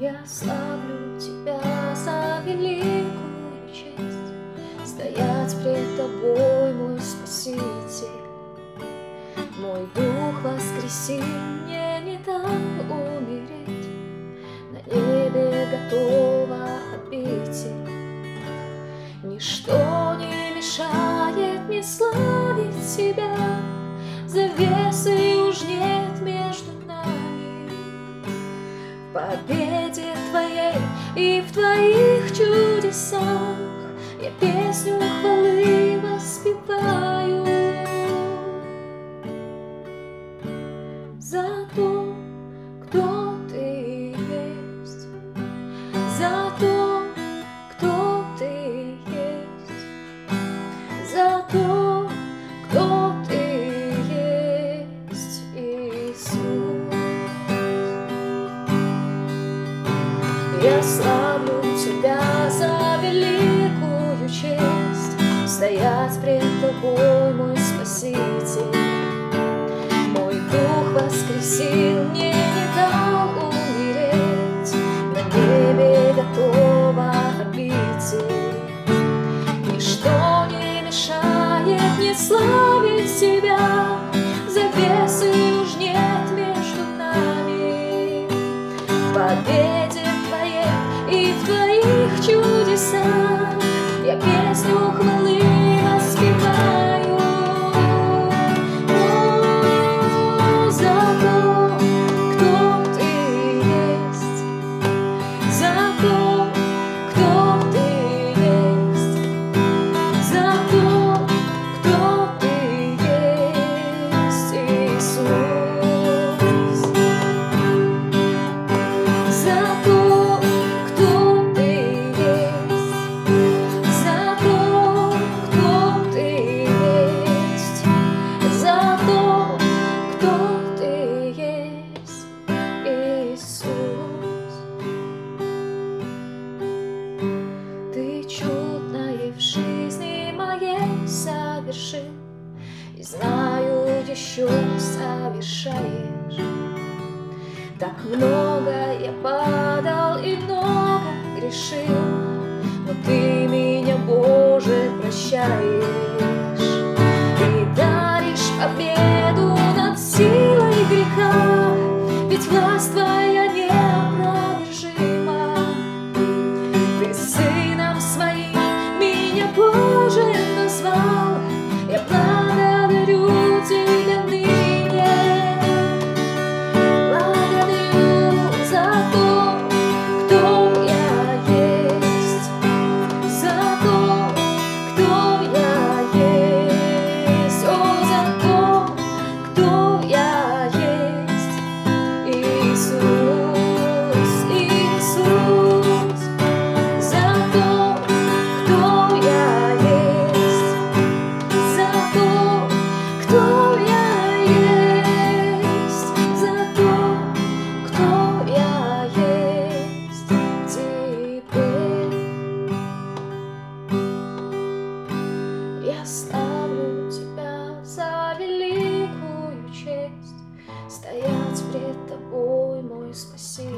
Я славлю Тебя за великую честь стоять пред Тобой, мой Спаситель. Мой дух воскреси, мне не дал умереть, на небе готова обитель. Ничто не мешает мне славить Тебя, завесы уж нет между нами. В победе Твоей и в Твоих чудесах я песню хвалы воспеваю. За то, кто Ты есть, за то, кто Ты есть, за то, кто Ты есть, Иисус. Я славлю Тебя за великую честь стоять пред Тобой, мой Спаситель. Мой дух воскресил, мне не дал умереть, на небе готова обитель. Ничто не мешает мне славить Тебя, завесы уж нет между нами. В победе Твоей и в Твоих чудесах я песню хвалы воспеваю. Ты чудное в жизни моей совершил, и знаю, еще совершаешь. Так много я падал и много грешил, но Ты меня, Боже, прощаешь и даришь победу над силой греха, ведь власть Твоя неопровержима. Ты Сыном Своим меня, Боже, назвал, я благодарю Тебя ныне. Благодарю за то, кто я есть, за то, кто я есть, о, за то, кто я есть, Иисус, Иисус, за то, кто я есть, за то, кто я есть, за то, кто я есть теперь. Я славлю Тебя за великую честь стоять пред Тобой, мой Спаситель.